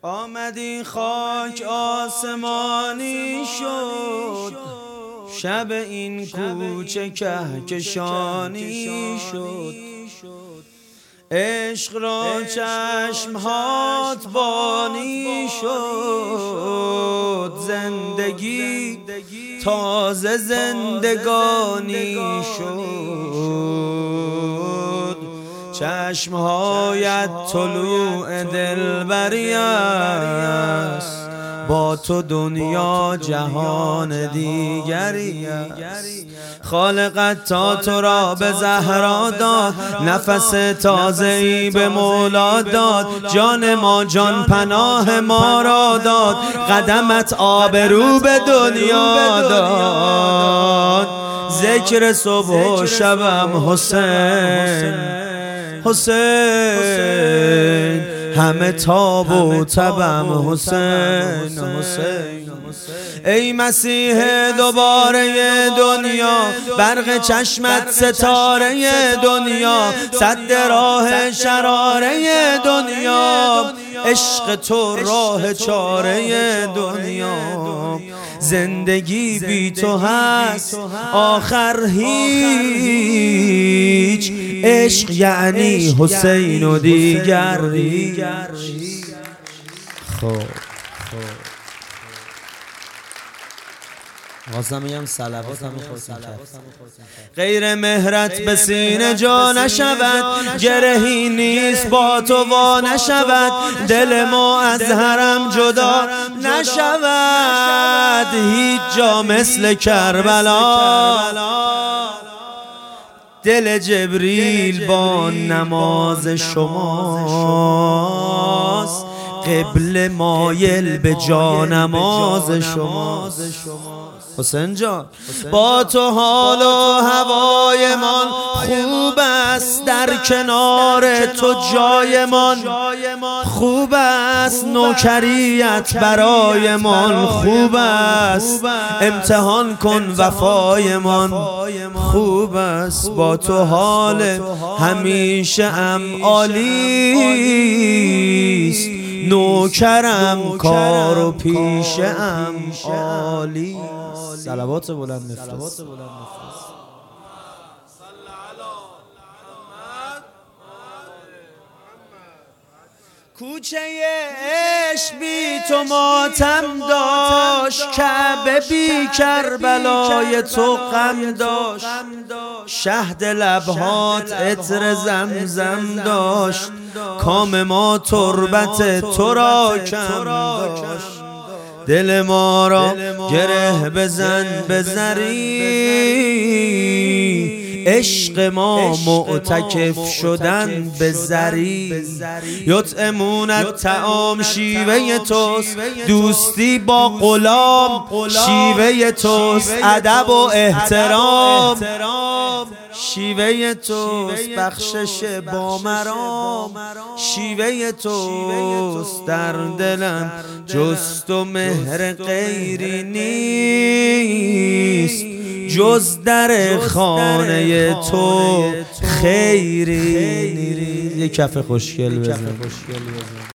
آمدی خاک آسمانی شد، شب این کوچه کهکشانی شد. عشق را چشمهات بانی شد، زندگی تازه زندگانی شد. چشمهایت طلوع دلبری است، با تو دنیا جهان دیگری است. خالقت تا تو را به زهرا داد، نفس تازه‌ای به مولا داد. جان ما جان پناه ما را داد، قدمت آبرو به دنیا داد. ذکر صبح و شبم حسین حسین، همه تاب و تبم حسین حسین. ای مسیح دوباره دنیا، برق چشمت ستاره دنیا، سد راه شراره دنیا، عشق تو راه چاره دنیا. زندگی بی تو هست آخر هیچ، عشق یعنی حسین و دیگر. خب واسه میگم صلوات هم خودتون کرد. غیر مهرت به سینه جا نشود، گرهی نیست با تو وا نشود. دل ما از حرم جدا نشود، هیچ جا مثل کربلا. دل جبریل با نماز شماست، قبل مایل به جانماز شماست. حسین جان با تو حال و هوایمان خوب است، در کنار تو جایمان خوب است. نوکریت برایمان خوب است، امتحان کن وفایمان خوب است. با تو حال همیشه ام عالی است، نوکرم کار و پیشه ام عالی. صلوات بلند مفرست. کوچه عشق بی تو ماتم داشت، کعبه بی کربلای تو غم داشت. شهد لبهات عطر زمزم داشت، کام ما تربت تو را کم داشت. دل ما را گره بزن به زری، عشق ما معتکف شدن به زری. یطعمونت طعام شیوه توست، دوستی با غلام شیوه توست. ادب و احترام شیوه توست، بخشش با مرام شیوه توست. در دلم جز تو مهر غیری نیست، جز در خانه تو خیری نیست. یک کف خوشگل بزن.